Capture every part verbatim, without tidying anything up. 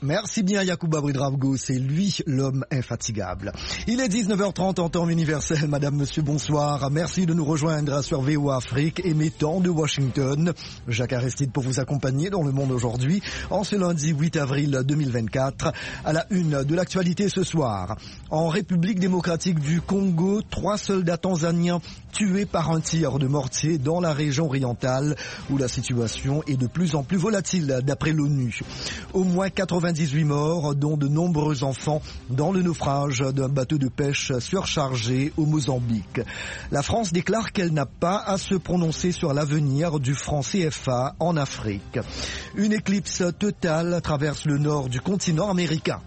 Merci bien Yacouba Bridravgo, c'est lui l'homme infatigable. Il est dix-neuf heures trente en temps universel, madame, monsieur, bonsoir. Merci de nous rejoindre sur V O A Afrique, émettant de Washington. Jacques Aristide pour vous accompagner dans le monde aujourd'hui, en ce lundi huit avril deux mille vingt-quatre. À la une de l'actualité ce soir, en République démocratique du Congo, trois soldats tanzaniens tués par un tir de mortier dans la région orientale, où la situation est de plus en plus volatile d'après l'ONU. Au moins quatre-vingt-dix-huit morts, dont de nombreux enfants, dans le naufrage d'un bateau de pêche surchargé au Mozambique. La France déclare qu'elle n'a pas à se prononcer sur l'avenir du franc C F A en Afrique. Une éclipse totale traverse le nord du continent américain.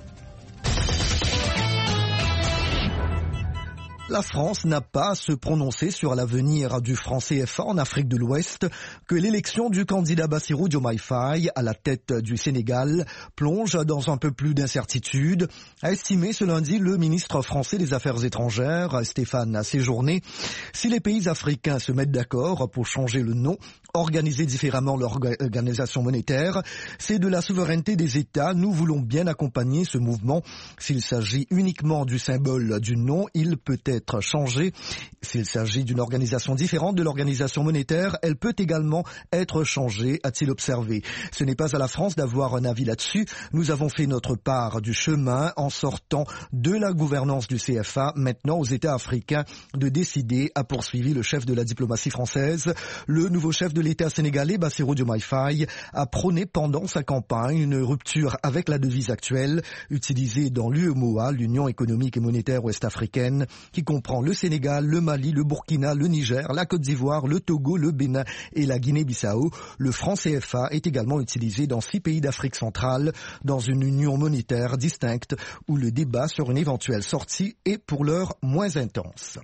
La France n'a pas à se prononcer sur l'avenir du franc C F A en Afrique de l'Ouest, que l'élection du candidat Bassirou Diomaye Faye à la tête du Sénégal plonge dans un peu plus d'incertitude, a estimé ce lundi le ministre français des Affaires étrangères, Stéphane Séjourné. Si les pays africains se mettent d'accord pour changer le nom, organiser différemment leur organisation monétaire, c'est de la souveraineté des États. Nous voulons bien accompagner ce mouvement. S'il s'agit uniquement du symbole du nom, il peut être changé. S'il s'agit d'une organisation différente de l'organisation monétaire, elle peut également être changée, a-t-il observé. Ce n'est pas à la France d'avoir un avis là-dessus. Nous avons fait notre part du chemin en sortant de la gouvernance du C F A. Maintenant aux États africains de décider, a poursuivi le chef de la diplomatie française. Le nouveau chef de l'État sénégalais, Bassirou Diomaye Faye, a prôné pendant sa campagne une rupture avec la devise actuelle, utilisée dans l'U E M O A, l'Union économique et monétaire ouest-africaine, qui comprend le Sénégal, le Mali, le Burkina, le Niger, la Côte d'Ivoire, le Togo, le Bénin et la Guinée-Bissau. Le franc C F A est également utilisé dans six pays d'Afrique centrale, dans une union monétaire distincte, où le débat sur une éventuelle sortie est pour l'heure moins intense.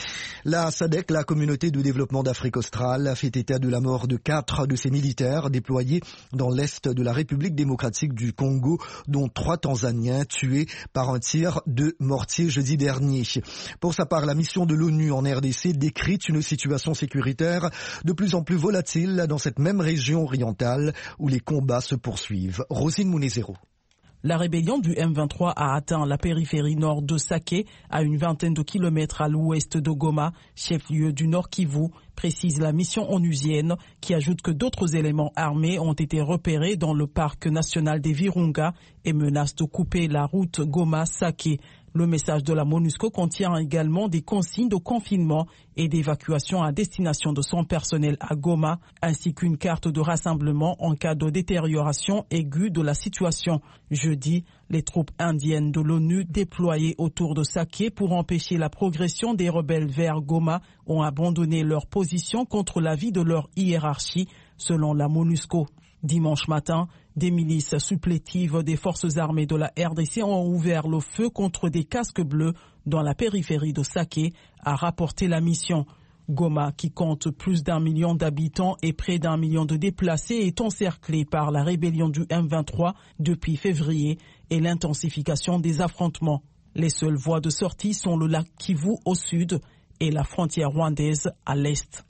La S A D C, la communauté de développement d'Afrique australe, a fait état de la mort de quatre de ses militaires déployés dans l'est de la République démocratique du Congo, dont trois Tanzaniens tués par un tir de mortier jeudi dernier. Pour sa part, la mission de l'ONU en R D C décrit une situation sécuritaire de plus en plus volatile dans cette même région orientale où les combats se poursuivent. Rosine Mounezero. La rébellion du M vingt-trois a atteint la périphérie nord de Saké, à une vingtaine de kilomètres à l'ouest de Goma, chef-lieu du Nord Kivu, précise la mission onusienne, qui ajoute que d'autres éléments armés ont été repérés dans le parc national des Virunga et menacent de couper la route Goma-Saké. Le message de la MONUSCO contient également des consignes de confinement et d'évacuation à destination de son personnel à Goma, ainsi qu'une carte de rassemblement en cas de détérioration aiguë de la situation. Jeudi, les troupes indiennes de l'ONU déployées autour de Saké pour empêcher la progression des rebelles vers Goma ont abandonné leur position contre l'avis de leur hiérarchie, selon la MONUSCO. Dimanche matin, des milices supplétives des forces armées de la R D C ont ouvert le feu contre des casques bleus dans la périphérie de Saké, a rapporté la mission. Goma, qui compte plus d'un million d'habitants et près d'un million de déplacés, est encerclé par la rébellion du M vingt-trois depuis février et l'intensification des affrontements. Les seules voies de sortie sont le lac Kivu au sud et la frontière rwandaise à l'est.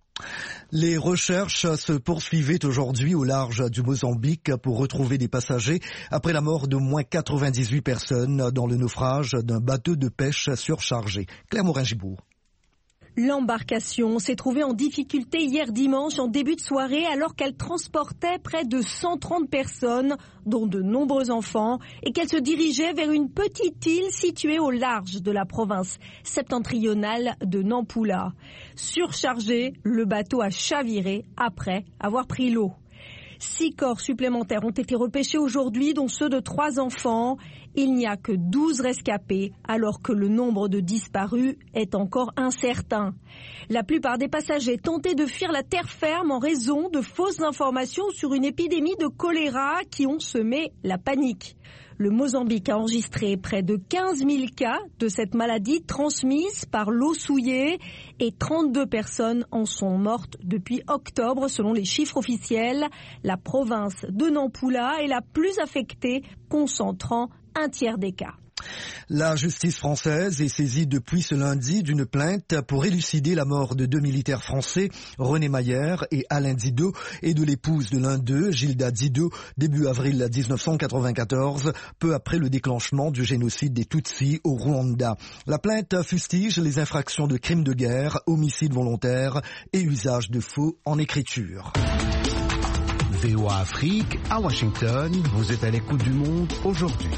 Les recherches se poursuivaient aujourd'hui au large du Mozambique pour retrouver des passagers après la mort d'au moins quatre-vingt-dix-huit personnes dans le naufrage d'un bateau de pêche surchargé. Claire Morin-Gibourg. L'embarcation s'est trouvée en difficulté hier dimanche en début de soirée alors qu'elle transportait près de cent trente personnes, dont de nombreux enfants, et qu'elle se dirigeait vers une petite île située au large de la province septentrionale de Nampula. Surchargé, le bateau a chaviré après avoir pris l'eau. Six corps supplémentaires ont été repêchés aujourd'hui, dont ceux de trois enfants. Il n'y a que douze rescapés, alors que le nombre de disparus est encore incertain. La plupart des passagers tentaient de fuir la terre ferme en raison de fausses informations sur une épidémie de choléra qui ont semé la panique. Le Mozambique a enregistré près de quinze mille cas de cette maladie transmise par l'eau souillée et trente-deux personnes en sont mortes depuis octobre selon les chiffres officiels. La province de Nampula est la plus affectée, concentrant un tiers des cas. La justice française est saisie depuis ce lundi d'une plainte pour élucider la mort de deux militaires français, René Mayer et Alain Didot, et de l'épouse de l'un d'eux, Gilda Didot, début avril dix-neuf cent quatre-vingt-quatorze, peu après le déclenchement du génocide des Tutsis au Rwanda. La plainte fustige les infractions de crimes de guerre, homicide volontaire et usage de faux en écriture. V O A Afrique, à Washington, vous êtes à l'écoute du monde aujourd'hui.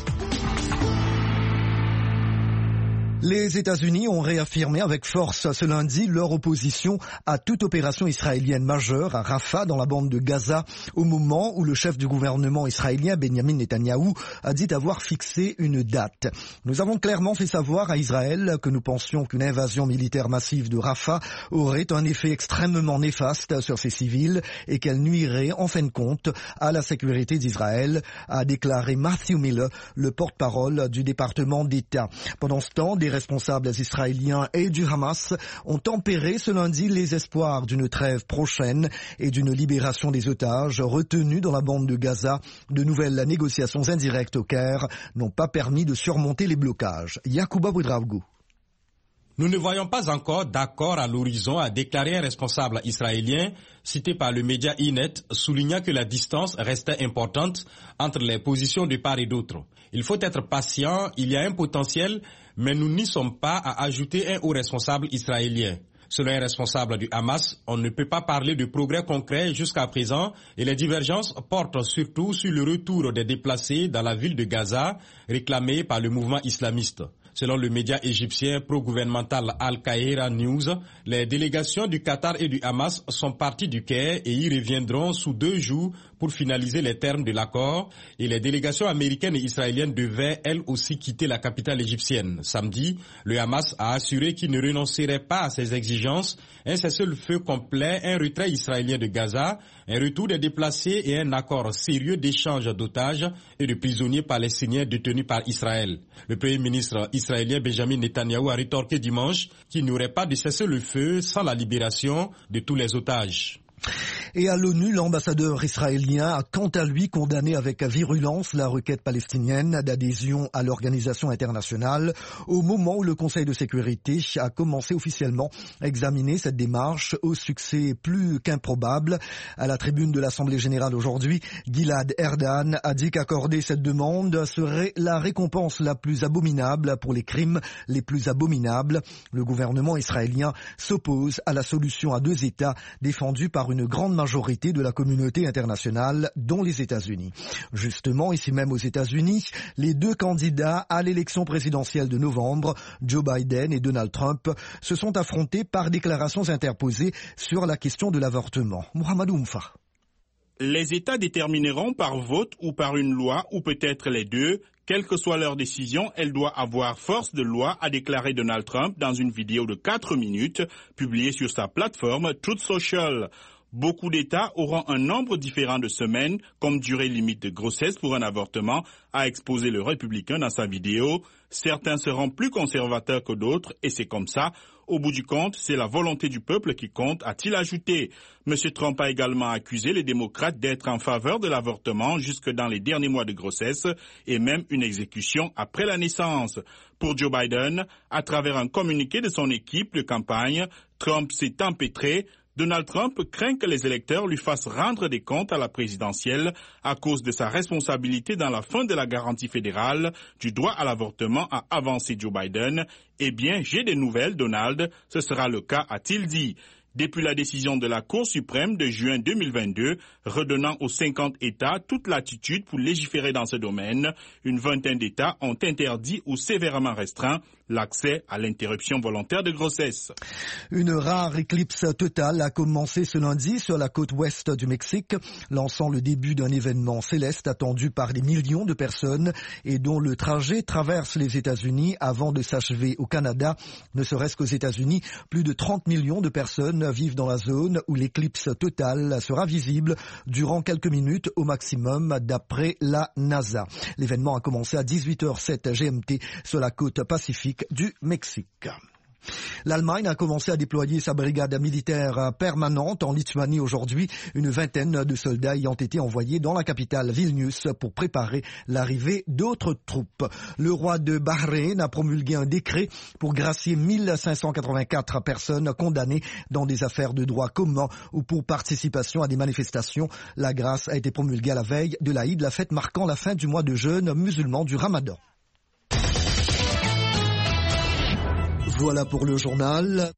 Les États-Unis ont réaffirmé avec force ce lundi leur opposition à toute opération israélienne majeure à Rafah dans la bande de Gaza au moment où le chef du gouvernement israélien Benjamin Netanyahou a dit avoir fixé une date. Nous avons clairement fait savoir à Israël que nous pensions qu'une invasion militaire massive de Rafah aurait un effet extrêmement néfaste sur ces civils et qu'elle nuirait en fin de compte à la sécurité d'Israël, a déclaré Matthew Miller, le porte-parole du département d'État. Pendant ce temps, des Les responsables israéliens et du Hamas ont tempéré ce lundi les espoirs d'une trêve prochaine et d'une libération des otages retenus dans la bande de Gaza. De nouvelles négociations indirectes au Caire n'ont pas permis de surmonter les blocages. Yacouba Boudraougou. Nous ne voyons pas encore d'accord à l'horizon, a déclaré un responsable israélien cité par le média Inet, soulignant que la distance restait importante entre les positions de part et d'autre. Il faut être patient, il y a un potentiel, mais nous n'y sommes pas à ajouter un haut responsable israélien. Selon un responsable du Hamas, on ne peut pas parler de progrès concret jusqu'à présent et les divergences portent surtout sur le retour des déplacés dans la ville de Gaza, réclamé par le mouvement islamiste. Selon le média égyptien pro-gouvernemental Al-Kahira News, les délégations du Qatar et du Hamas sont parties du Caire et y reviendront sous deux jours pour finaliser les termes de l'accord. Et les délégations américaines et israéliennes devaient elles aussi quitter la capitale égyptienne. Samedi, le Hamas a assuré qu'il ne renoncerait pas à ses exigences, un cessez-le-feu complet, un retrait israélien de Gaza, un retour des déplacés et un accord sérieux d'échange d'otages et de prisonniers palestiniens détenus par Israël. Le premier ministre israélien Benjamin Netanyahou a rétorqué dimanche qu'il n'y aurait pas de cessez-le-feu sans la libération de tous les otages. Et à l'ONU, l'ambassadeur israélien a quant à lui condamné avec virulence la requête palestinienne d'adhésion à l'organisation internationale au moment où le Conseil de sécurité a commencé officiellement à examiner cette démarche au succès plus qu'improbable. À la tribune de l'Assemblée générale aujourd'hui, Gilad Erdan a dit qu'accorder cette demande serait la récompense la plus abominable pour les crimes les plus abominables. Le gouvernement israélien s'oppose à la solution à deux États défendue par une grande majorité de la communauté internationale, dont les États-Unis. Justement, ici même aux États-Unis, les deux candidats à l'élection présidentielle de novembre, Joe Biden et Donald Trump, se sont affrontés par déclarations interposées sur la question de l'avortement. Mohamed Oumfa. Les États détermineront par vote ou par une loi, ou peut-être les deux. Quelle que soit leur décision, elle doit avoir force de loi, a déclaré Donald Trump dans une vidéo de quatre minutes publiée sur sa plateforme Truth Social. Beaucoup d'États auront un nombre différent de semaines comme durée limite de grossesse pour un avortement, a exposé le républicain dans sa vidéo. Certains seront plus conservateurs que d'autres et c'est comme ça. Au bout du compte, c'est la volonté du peuple qui compte, a-t-il ajouté. M. Trump a également accusé les démocrates d'être en faveur de l'avortement jusque dans les derniers mois de grossesse et même une exécution après la naissance. Pour Joe Biden, à travers un communiqué de son équipe de campagne, Trump s'est empêtré. Donald Trump craint que les électeurs lui fassent rendre des comptes à la présidentielle à cause de sa responsabilité dans la fin de la garantie fédérale du droit à l'avortement, a avancé Joe Biden. Eh bien, j'ai des nouvelles, Donald, ce sera le cas, a-t-il dit. Depuis la décision de la Cour suprême de juin deux mille vingt-deux, redonnant aux cinquante États toute latitude pour légiférer dans ce domaine, une vingtaine d'États ont interdit ou sévèrement restreint l'accès à l'interruption volontaire de grossesse. Une rare éclipse totale a commencé ce lundi sur la côte ouest du Mexique, lançant le début d'un événement céleste attendu par des millions de personnes et dont le trajet traverse les États-Unis avant de s'achever au Canada. Ne serait-ce qu'aux États-Unis, plus de trente millions de personnes vivent dans la zone où l'éclipse totale sera visible durant quelques minutes au maximum d'après la NASA. L'événement a commencé à dix-huit heures zéro sept G M T sur la côte pacifique du Mexique. L'Allemagne a commencé à déployer sa brigade militaire permanente en Lituanie aujourd'hui. Une vingtaine de soldats ayant été envoyés dans la capitale Vilnius pour préparer l'arrivée d'autres troupes. Le roi de Bahreïn a promulgué un décret pour gracier mille cinq cent quatre-vingt-quatre personnes condamnées dans des affaires de droit commun ou pour participation à des manifestations. La grâce a été promulguée à la veille de l'Aïd, la fête marquant la fin du mois de jeûne musulman du Ramadan. Voilà pour le journal.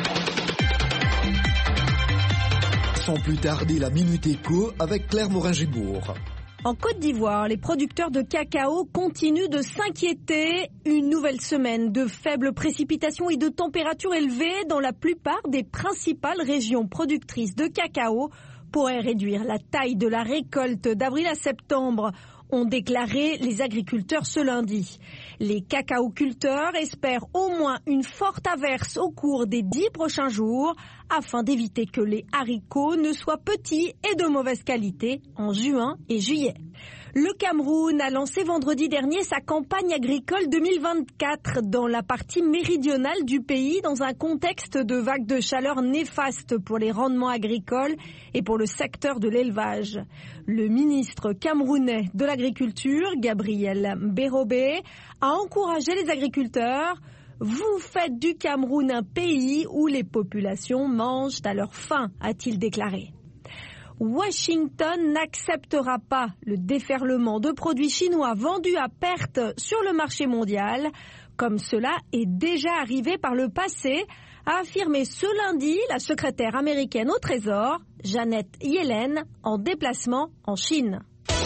Sans plus tarder, la Minute Éco avec Claire Morin-Gibourg. En Côte d'Ivoire, les producteurs de cacao continuent de s'inquiéter. Une nouvelle semaine de faibles précipitations et de températures élevées dans la plupart des principales régions productrices de cacao pourraient réduire la taille de la récolte d'avril à septembre, ont déclaré les agriculteurs ce lundi. Les cacaoculteurs espèrent au moins une forte averse au cours des dix prochains jours afin d'éviter que les haricots ne soient petits et de mauvaise qualité en juin et juillet. Le Cameroun a lancé vendredi dernier sa campagne agricole deux mille vingt-quatre dans la partie méridionale du pays dans un contexte de vagues de chaleur néfastes pour les rendements agricoles et pour le secteur de l'élevage. Le ministre camerounais de l'Agriculture, Gabriel Mbérobé, a encouragé les agriculteurs. Vous faites du Cameroun un pays où les populations mangent à leur faim, a-t-il déclaré. Washington n'acceptera pas le déferlement de produits chinois vendus à perte sur le marché mondial, comme cela est déjà arrivé par le passé, a affirmé ce lundi la secrétaire américaine au Trésor, Janet Yellen, en déplacement en Chine.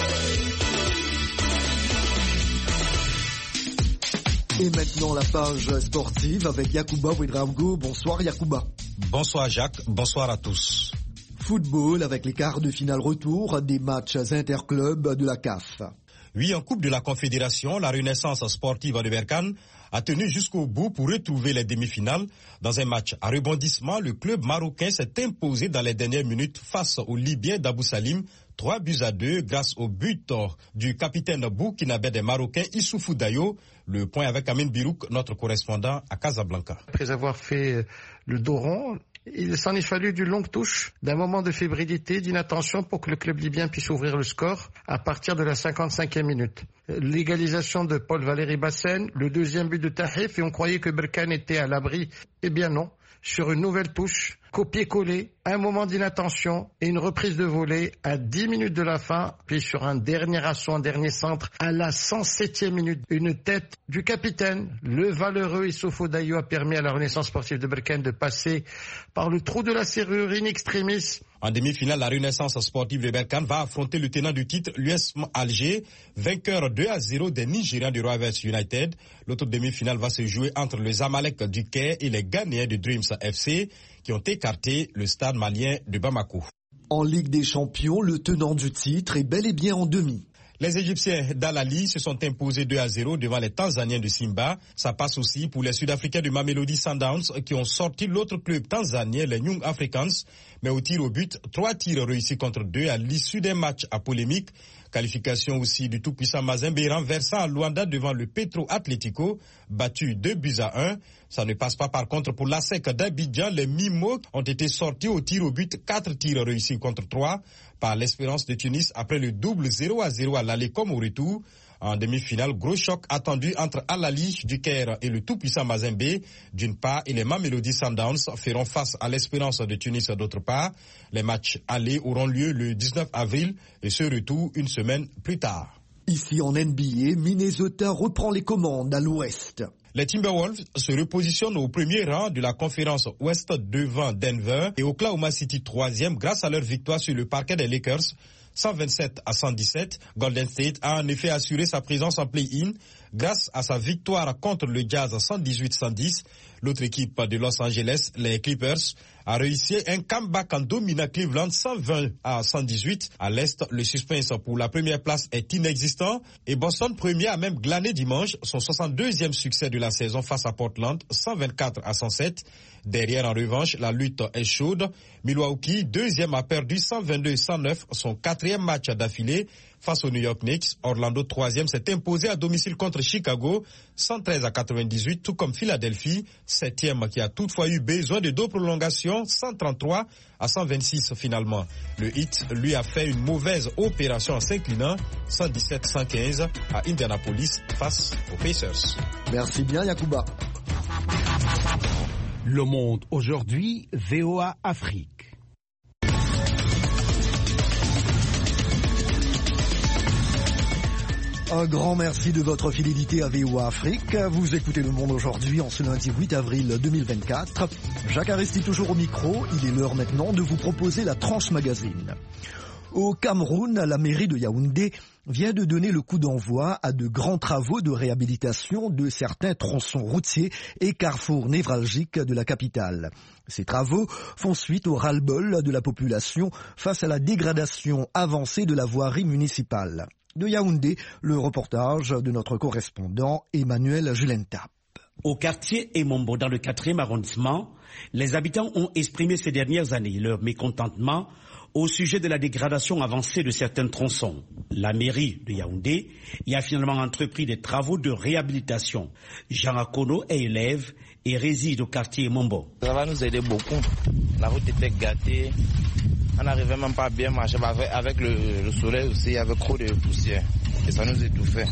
Et maintenant la page sportive avec Yacouba Ouedraogo. Bonsoir Yacouba. Bonsoir Jacques, bonsoir à tous. Football avec les quarts de finale retour des matchs interclubs de la C A F. Oui, en Coupe de la Confédération, la Renaissance sportive de Berkane a tenu jusqu'au bout pour retrouver les demi-finales. Dans un match à rebondissement, le club marocain s'est imposé dans les dernières minutes face au Libyen d'Abou Salim, trois buts à deux grâce au but du capitaine burkinabé des Marocains, Issoufou Dayo. Le point avec Amine Birouk, notre correspondant à Casablanca. Après avoir fait le dos rond, il s'en est fallu d'une longue touche, d'un moment de fébrilité, d'inattention pour que le club libyen puisse ouvrir le score à partir de la cinquante-cinquième minute. L'égalisation de Paul Valéry Bassène, le deuxième but de Tahif, et on croyait que Berkane était à l'abri. Eh bien non, sur une nouvelle touche, copier-coller, un moment d'inattention et une reprise de volée à dix minutes de la fin, puis sur un dernier assaut, un dernier centre, à la cent septième minute, une tête du capitaine, le valeureux Issoufou Dayo, a permis à la Renaissance sportive de Berkane de passer par le trou de la serrure in extremis. En demi-finale, la Renaissance sportive de Berkane va affronter le tenant du titre, l'U S M Alger, vainqueur deux à zéro des Nigérians du Rivers United. L'autre demi-finale va se jouer entre les Zamalek du Caire et les Ghanéens du Dreams F C, qui ont écarté le stade malien de Bamako. En Ligue des Champions, le tenant du titre est bel et bien en demi. Les Égyptiens d'Al-Ali se sont imposés deux à zéro devant les Tanzaniens de Simba. Ça passe aussi pour les Sud-Africains du Mamelodi Sundowns qui ont sorti l'autre club tanzanien, les Young Africans. Mais au tir au but, trois tirs réussis contre deux à l'issue d'un match à polémique. Qualification aussi du tout-puissant Mazembe renversant à Luanda devant le Petro Atlético, battu deux buts à un. Ça ne passe pas par contre pour l'A S E C d'Abidjan. Les Mimos ont été sortis au tir au but, quatre tirs réussis contre trois par l'Espérance de Tunis après le double zéro à zéro à l'aller comme au retour. En demi-finale, gros choc attendu entre Al-Ali du Caire et le tout-puissant Mazembe d'une part et les Mamelodi Sundowns feront face à l'Espérance de Tunis d'autre part. Les matchs allés auront lieu le dix-neuf avril et ce retour une semaine plus tard. Ici en N B A, Minnesota reprend les commandes à l'ouest. Les Timberwolves se repositionnent au premier rang de la conférence Ouest devant Denver et Oklahoma City troisième grâce à leur victoire sur le parquet des Lakers. cent vingt-sept à cent dix-sept, Golden State a en effet assuré sa présence en play-in grâce à sa victoire contre le Jazz cent dix-huit à cent dix. L'autre équipe de Los Angeles, les Clippers, a réussi un comeback en dominant Cleveland cent vingt à cent dix-huit. À l'Est, le suspense pour la première place est inexistant et Boston, premier, a même glané dimanche son soixante-deuxième succès de la saison face à Portland, cent vingt-quatre à cent sept. Derrière, en revanche, la lutte est chaude. Milwaukee, deuxième, a perdu cent vingt-deux à cent neuf, son quatrième match d'affilée face aux New York Knicks. Orlando, troisième, s'est imposé à domicile contre Chicago, cent treize à quatre-vingt-dix-huit, tout comme Philadelphie, septième, qui a toutefois eu besoin de deux prolongations, cent trente-trois à cent vingt-six finalement. Le Heat, lui, a fait une mauvaise opération en s'inclinant, cent dix-sept à cent quinze à Indianapolis face aux Pacers. Merci bien, Yacouba. Le Monde aujourd'hui, V O A Afrique. Un grand merci de votre fidélité à V O A Afrique. Vous écoutez Le Monde aujourd'hui en ce lundi huit avril deux mille vingt-quatre. Jacques Aristide toujours au micro. Il est l'heure maintenant de vous proposer la tranche magazine. Au Cameroun, la mairie de Yaoundé vient de donner le coup d'envoi à de grands travaux de réhabilitation de certains tronçons routiers et carrefours névralgiques de la capitale. Ces travaux font suite au ras-le-bol de la population face à la dégradation avancée de la voirie municipale. De Yaoundé, le reportage de notre correspondant Emmanuel Julentap. Au quartier Emombo, dans le quatrième arrondissement, les habitants ont exprimé ces dernières années leur mécontentement au sujet de la dégradation avancée de certains tronçons. La mairie de Yaoundé y a finalement entrepris des travaux de réhabilitation. Jean Akono est élève et réside au quartier Emombo. Ça va nous aider beaucoup. La route était gâtée. On n'arrivait même pas à bien marcher avec, avec le, le soleil aussi, il y avait trop de poussière. Et ça nous étouffait.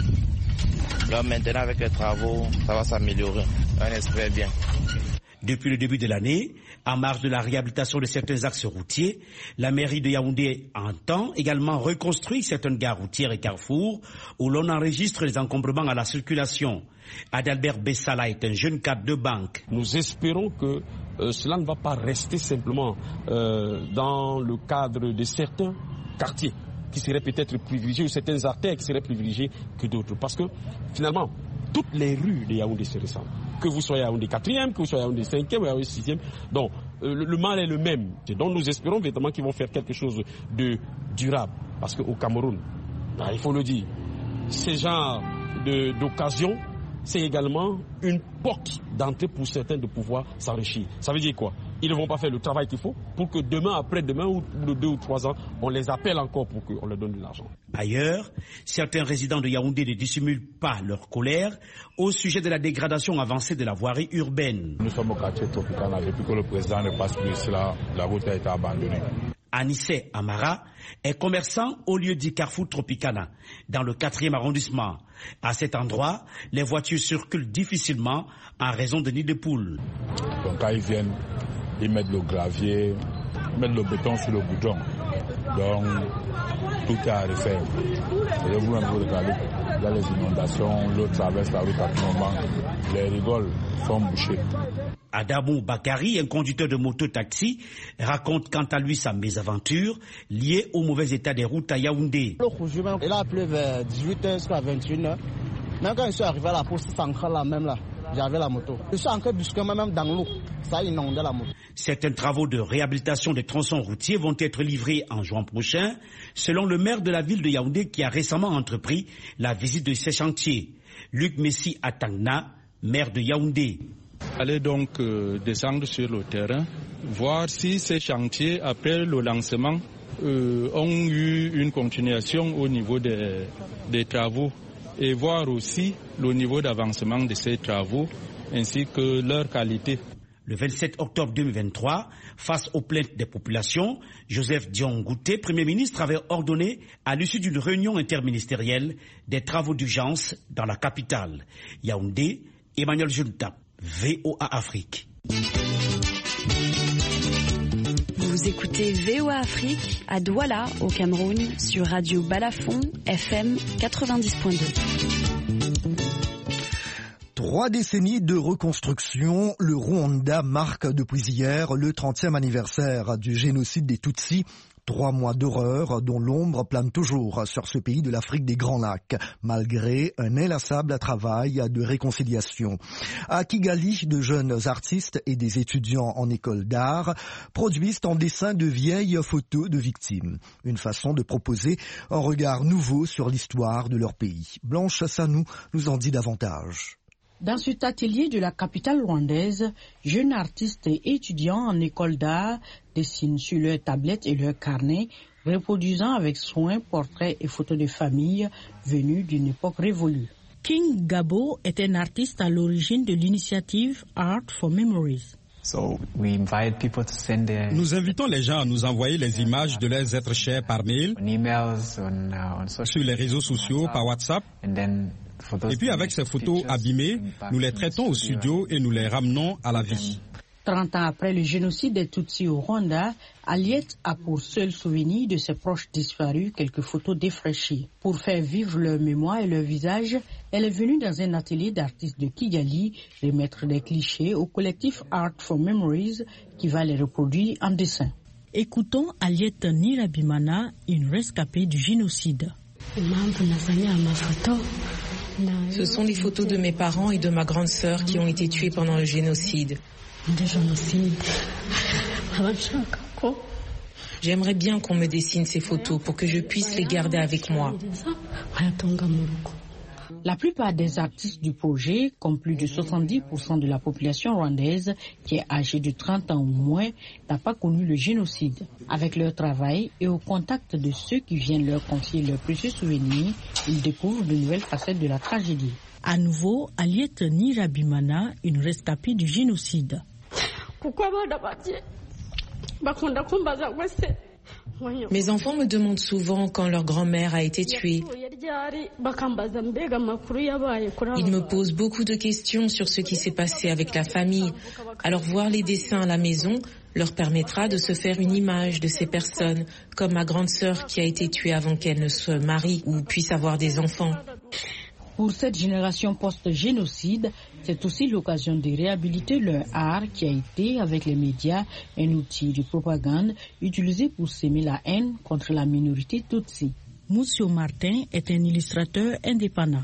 Là maintenant avec les travaux, ça va s'améliorer. On espère bien. Depuis le début de l'année, en marge de la réhabilitation de certains axes routiers, la mairie de Yaoundé entend également reconstruire certaines gares routières et carrefours où l'on enregistre les encombrements à la circulation. Adalbert Bessala est un jeune cadre de banque. Nous espérons que euh, cela ne va pas rester simplement euh, dans le cadre de certains quartiers qui seraient peut-être privilégiés ou certaines artères qui seraient privilégiées que d'autres. Parce que finalement, toutes les rues de Yaoundé se ressemblent. Que vous soyez à Yaoundé quatrième, que vous soyez à Yaoundé cinquième ou à Yaoundé sixième. Donc, euh, le, le mal est le même. Donc, nous espérons véritablement qu'ils vont faire quelque chose de durable. Parce qu'au Cameroun, ben, il faut le dire, ces genres de, d'occasions, c'est également une porte d'entrée pour certains de pouvoir s'enrichir. Ça veut dire quoi? Ils ne vont pas faire le travail qu'il faut pour que demain, après-demain, ou de deux ou trois ans, on les appelle encore pour qu'on leur donne de l'argent. Ailleurs, certains résidents de Yaoundé ne dissimulent pas leur colère au sujet de la dégradation avancée de la voirie urbaine. Nous sommes au quartier Tropicana. Depuis que le président ne passe plus cela, la route a été abandonnée. Anissé Amara est commerçant au lieu dit Carrefour Tropicana, dans le quatrième arrondissement. À cet endroit, les voitures circulent difficilement en raison de nids de poules. Donc quand ils viennent, ils mettent le gravier, ils mettent le béton sur le bouton. Donc tout est à refaire. Et vous-même vous regardez, il y a les inondations, l'eau traverse la route à tout moment, les rigoles sont bouchées. Adamou Bakari, un conducteur de moto-taxi, raconte quant à lui sa mésaventure liée au mauvais état des routes à Yaoundé. Il a plu vers dix-huit heures jusqu'à vingt et une heures. Même quand je suis arrivé à la poste centrale, là même là, j'avais la moto. Je suis encore brusquement même dans l'eau. Ça inondait la moto. Certains travaux de réhabilitation des tronçons routiers vont être livrés en juin prochain, selon le maire de la ville de Yaoundé qui a récemment entrepris la visite de ces chantiers. Luc Messi Atangna, maire de Yaoundé. Allez donc euh, descendre sur le terrain, voir si ces chantiers, après le lancement, euh, ont eu une continuation au niveau des, des travaux et voir aussi le niveau d'avancement de ces travaux ainsi que leur qualité. Le vingt-sept octobre deux mille vingt-trois, face aux plaintes des populations, Joseph Dion Ngouté, Premier ministre, avait ordonné, à l'issue d'une réunion interministérielle, des travaux d'urgence dans la capitale. Yaoundé, Emmanuel Julentap. V O A Afrique. Vous écoutez V O A Afrique à Douala, au Cameroun, sur Radio Balafon, F M quatre-vingt-dix point deux. Trois décennies de reconstruction, le Rwanda marque depuis hier le trentième anniversaire du génocide des Tutsis. Trois mois d'horreur dont l'ombre plane toujours sur ce pays de l'Afrique des Grands Lacs, malgré un inlassable travail de réconciliation. À Kigali, de jeunes artistes et des étudiants en école d'art produisent en dessin de vieilles photos de victimes. Une façon de proposer un regard nouveau sur l'histoire de leur pays. Blanche Sanou nous en dit davantage. Dans cet atelier de la capitale rwandaise, jeunes artistes et étudiants en école d'art dessinent sur leurs tablettes et leurs carnets reproduisant avec soin portraits et photos de familles venues d'une époque révolue. King Gabo est un artiste à l'origine de l'initiative Art for Memories. Nous invitons les gens à nous envoyer les images de leurs êtres chers par mail, sur les réseaux sociaux, par WhatsApp. Et puis avec ces photos abîmées, nous les traitons au studio et nous les ramenons à la vie. trente ans après le génocide des Tutsis au Rwanda, Aliette a pour seul souvenir de ses proches disparus quelques photos défraîchies. Pour faire vivre leur mémoire et leur visage, elle est venue dans un atelier d'artistes de Kigali remettre des clichés au collectif Art for Memories qui va les reproduire en dessin. Écoutons Aliette Nirabimana, une rescapée du génocide. Ce sont les photos de mes parents et de ma grande sœur qui ont été tués pendant le génocide. J'aimerais bien qu'on me dessine ces photos pour que je puisse les garder avec moi. La plupart des artistes du projet, comme plus de soixante-dix pour cent de la population rwandaise qui est âgée de trente ans ou moins, n'a pas connu le génocide. Avec leur travail et au contact de ceux qui viennent leur confier leurs précieux souvenirs, ils découvrent de nouvelles facettes de la tragédie. À nouveau, Aliette Nirabimana, une rescapée du génocide. Mes enfants me demandent souvent quand leur grand-mère a été tuée. Ils me posent beaucoup de questions sur ce qui s'est passé avec la famille. Alors voir les dessins à la maison leur permettra de se faire une image de ces personnes, comme ma grande sœur qui a été tuée avant qu'elle ne se marie ou puisse avoir des enfants. Pour cette génération post-génocide, c'est aussi l'occasion de réhabiliter leur art qui a été, avec les médias, un outil de propagande utilisé pour s'aimer la haine contre la minorité Tutsi. Moussio Martin est un illustrateur indépendant.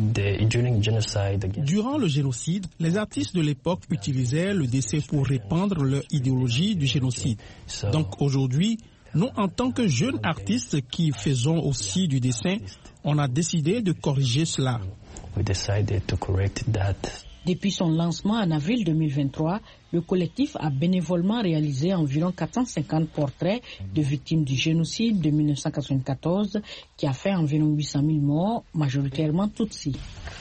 Durant le génocide, les artistes de l'époque utilisaient le dessin pour répandre leur idéologie du génocide. Donc aujourd'hui, nous, en tant que jeunes artistes qui faisons aussi du dessin, on a décidé de corriger cela. Depuis son lancement en avril deux mille vingt-trois, le collectif a bénévolement réalisé environ quatre cent cinquante portraits de victimes du génocide de mille neuf cent quatre-vingt-quatorze qui a fait environ huit cent mille morts, majoritairement Tutsis.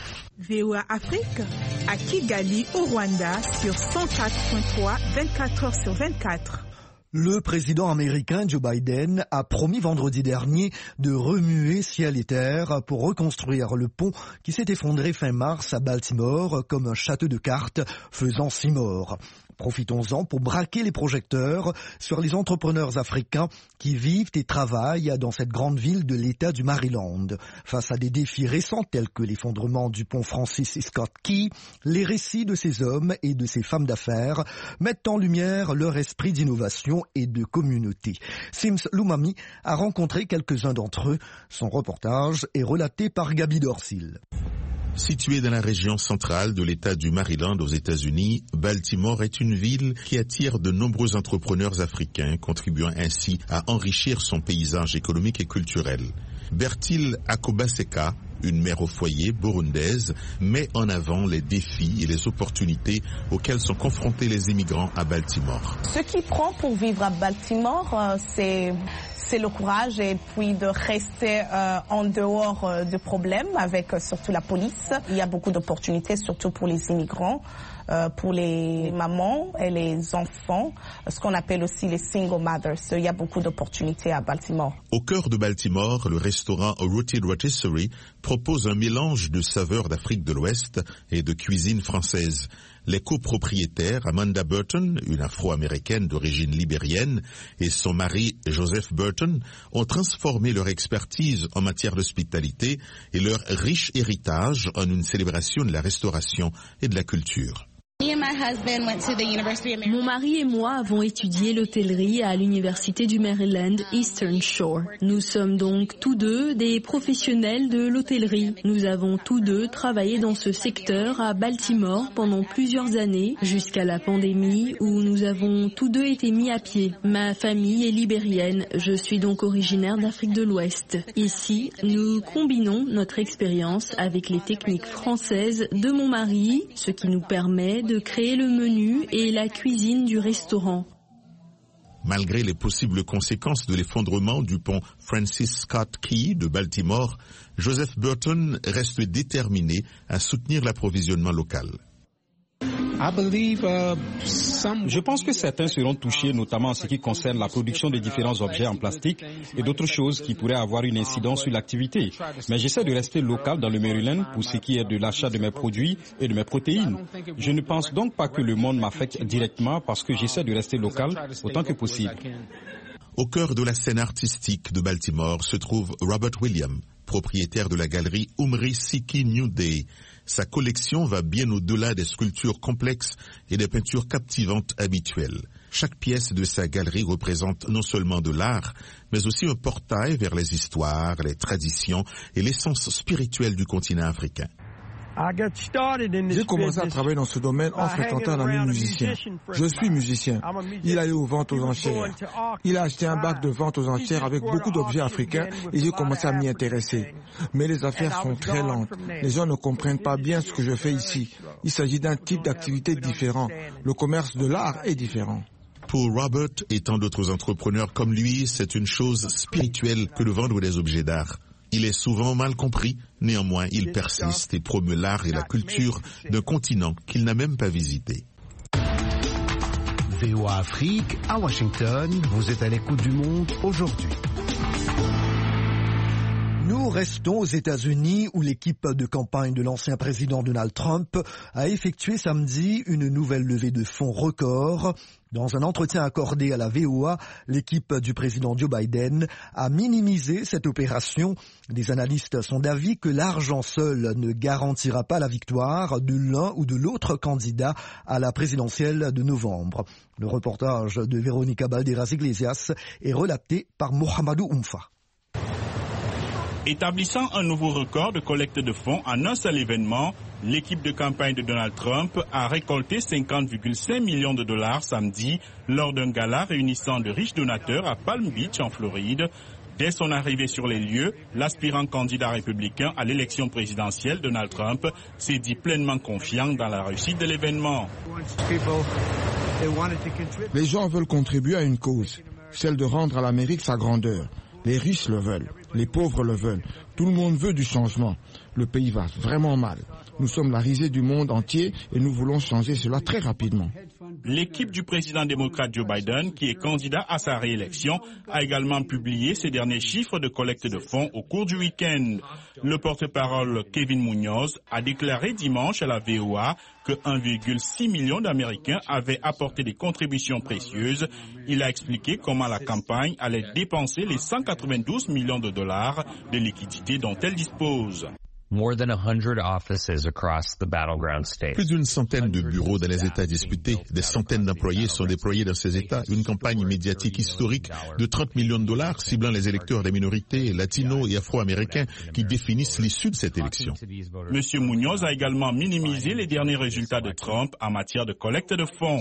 V O A Afrique à Kigali au Rwanda sur cent quatre point trois, vingt-quatre heures sur vingt-quatre. Le président américain Joe Biden a promis vendredi dernier de remuer ciel et terre pour reconstruire le pont qui s'est effondré fin mars à Baltimore comme un château de cartes faisant six morts. Profitons-en pour braquer les projecteurs sur les entrepreneurs africains qui vivent et travaillent dans cette grande ville de l'État du Maryland. Face à des défis récents tels que l'effondrement du pont Francis Scott Key, les récits de ces hommes et de ces femmes d'affaires mettent en lumière leur esprit d'innovation et de communauté. Sims Lumami a rencontré quelques-uns d'entre eux. Son reportage est relaté par Gabi Dorsil. Située dans la région centrale de l'État du Maryland aux États-Unis, Baltimore est une ville qui attire de nombreux entrepreneurs africains, contribuant ainsi à enrichir son paysage économique et culturel. Bertil Akobaseka, une mère au foyer burundaise, met en avant les défis et les opportunités auxquels sont confrontés les immigrants à Baltimore. Ce qui prend pour vivre à Baltimore, euh, c'est... c'est le courage et puis de rester euh, en dehors euh, de problèmes avec euh, surtout la police. Il y a beaucoup d'opportunités, surtout pour les immigrants, euh, pour les mamans et les enfants, ce qu'on appelle aussi les single mothers. Il y a beaucoup d'opportunités à Baltimore. Au cœur de Baltimore, le restaurant Rooted Rotisserie propose un mélange de saveurs d'Afrique de l'Ouest et de cuisine française. Les copropriétaires Amanda Burton, une afro-américaine d'origine libérienne, et son mari Joseph Burton ont transformé leur expertise en matière d'hospitalité et leur riche héritage en une célébration de la restauration et de la culture. Mon mari et moi avons étudié l'hôtellerie à l'université du Maryland Eastern Shore. Nous sommes donc tous deux des professionnels de l'hôtellerie. Nous avons tous deux travaillé dans ce secteur à Baltimore pendant plusieurs années, jusqu'à la pandémie où nous avons tous deux été mis à pied. Ma famille est libérienne, je suis donc originaire d'Afrique de l'Ouest. Ici, nous combinons notre expérience avec les techniques françaises de mon mari, ce qui nous permet de créer le menu et la cuisine du restaurant. Malgré les possibles conséquences de l'effondrement du pont Francis Scott Key de Baltimore, Joseph Burton reste déterminé à soutenir l'approvisionnement local. Je pense que certains seront touchés, notamment en ce qui concerne la production de différents objets en plastique et d'autres choses qui pourraient avoir une incidence sur l'activité. Mais j'essaie de rester local dans le Maryland pour ce qui est de l'achat de mes produits et de mes protéines. Je ne pense donc pas que le monde m'affecte directement parce que j'essaie de rester local autant que possible. Au cœur de la scène artistique de Baltimore se trouve Robert Williams, propriétaire de la galerie Umri Siki New Day. Sa collection va bien au-delà des sculptures complexes et des peintures captivantes habituelles. Chaque pièce de sa galerie représente non seulement de l'art, mais aussi un portail vers les histoires, les traditions et l'essence spirituelle du continent africain. J'ai commencé à travailler dans ce domaine en fréquentant un ami musicien. Je suis musicien. Il allait aux ventes aux enchères. Il a acheté un bac de vente aux enchères avec beaucoup d'objets africains et j'ai commencé à m'y intéresser. Mais les affaires sont très lentes. Les gens ne comprennent pas bien ce que je fais ici. Il s'agit d'un type d'activité différent. Le commerce de l'art est différent. Pour Robert et tant d'autres entrepreneurs comme lui, c'est une chose spirituelle que de vendre des objets d'art. Il est souvent mal compris, néanmoins il persiste et promeut l'art et la culture d'un continent qu'il n'a même pas visité. V O A Afrique, à Washington, vous êtes à l'écoute du monde aujourd'hui. Nous restons aux États-Unis où l'équipe de campagne de l'ancien président Donald Trump a effectué samedi une nouvelle levée de fonds record. Dans un entretien accordé à la V O A, l'équipe du président Joe Biden a minimisé cette opération. Des analystes sont d'avis que l'argent seul ne garantira pas la victoire de l'un ou de l'autre candidat à la présidentielle de novembre. Le reportage de Véronica Balderas Iglesias est relaté par Mohamedou Oumfa. Établissant un nouveau record de collecte de fonds en un seul événement, l'équipe de campagne de Donald Trump a récolté cinquante virgule cinq millions de dollars samedi lors d'un gala réunissant de riches donateurs à Palm Beach en Floride. Dès son arrivée sur les lieux, l'aspirant candidat républicain à l'élection présidentielle Donald Trump s'est dit pleinement confiant dans la réussite de l'événement. Les gens veulent contribuer à une cause, celle de rendre à l'Amérique sa grandeur. Les riches le veulent, les pauvres le veulent. Tout le monde veut du changement. Le pays va vraiment mal. Nous sommes la risée du monde entier et nous voulons changer cela très rapidement. L'équipe du président démocrate Joe Biden, qui est candidat à sa réélection, a également publié ses derniers chiffres de collecte de fonds au cours du week-end. Le porte-parole Kevin Munoz a déclaré dimanche à la V O A que un virgule six million d'Américains avaient apporté des contributions précieuses. Il a expliqué comment la campagne allait dépenser les cent quatre-vingt-douze millions de dollars de liquidités dont elle dispose. Plus d'une centaine de bureaux dans les États disputés, des centaines d'employés sont déployés dans ces États. Une campagne médiatique historique de trente millions de dollars ciblant les électeurs des minorités latinos et afro-américains qui définissent l'issue de cette élection. Monsieur Munoz a également minimisé les derniers résultats de Trump en matière de collecte de fonds.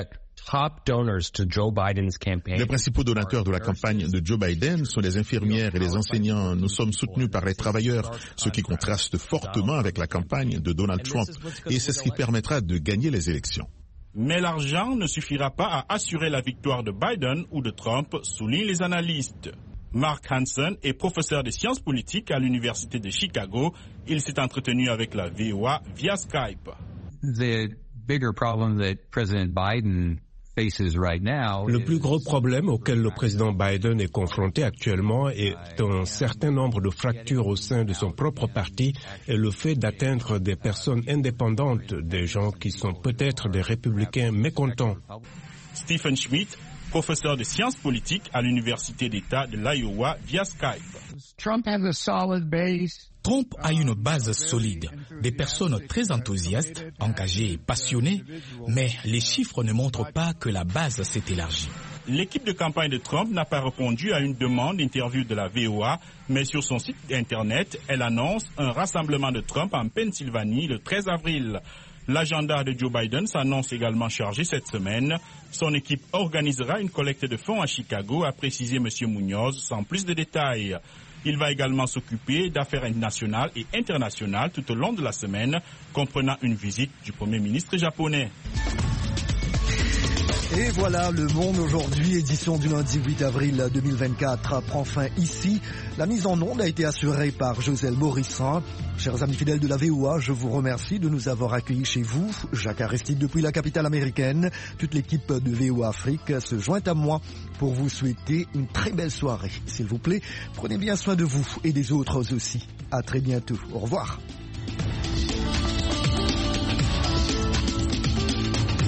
Les principaux donateurs de la campagne de Joe Biden sont les infirmières et les enseignants. Nous sommes soutenus par les travailleurs, ce qui contraste fortement avec la campagne de Donald Trump. Et c'est ce qui permettra de gagner les élections. Mais l'argent ne suffira pas à assurer la victoire de Biden ou de Trump, soulignent les analystes. Mark Hansen est professeur de sciences politiques à l'Université de Chicago. Il s'est entretenu avec la V O A via Skype. The bigger problem that President Biden Le plus gros problème auquel le président Biden est confronté actuellement est un certain nombre de fractures au sein de son propre parti et le fait d'atteindre des personnes indépendantes, des gens qui sont peut-être des républicains mécontents. Stephen Schmidt, professeur de sciences politiques à l'Université d'État de l'Iowa via Skype. Trump has a solid base. Trump a une base solide, des personnes très enthousiastes, engagées et passionnées, mais les chiffres ne montrent pas que la base s'est élargie. L'équipe de campagne de Trump n'a pas répondu à une demande d'interview de la V O A, mais sur son site internet, elle annonce un rassemblement de Trump en Pennsylvanie le treize avril. L'agenda de Joe Biden s'annonce également chargé cette semaine. Son équipe organisera une collecte de fonds à Chicago, a précisé M. Munoz, sans plus de détails. Il va également s'occuper d'affaires nationales et internationales tout au long de la semaine, comprenant une visite du Premier ministre japonais. Et voilà, Le Monde aujourd'hui, édition du lundi huit avril deux mille vingt-quatre, prend fin ici. La mise en onde a été assurée par Joselle Morissin. Chers amis fidèles de la V O A, je vous remercie de nous avoir accueillis chez vous. Jacques Aristide depuis la capitale américaine. Toute l'équipe de V O A Afrique se joint à moi pour vous souhaiter une très belle soirée. S'il vous plaît, prenez bien soin de vous et des autres aussi. À très bientôt. Au revoir.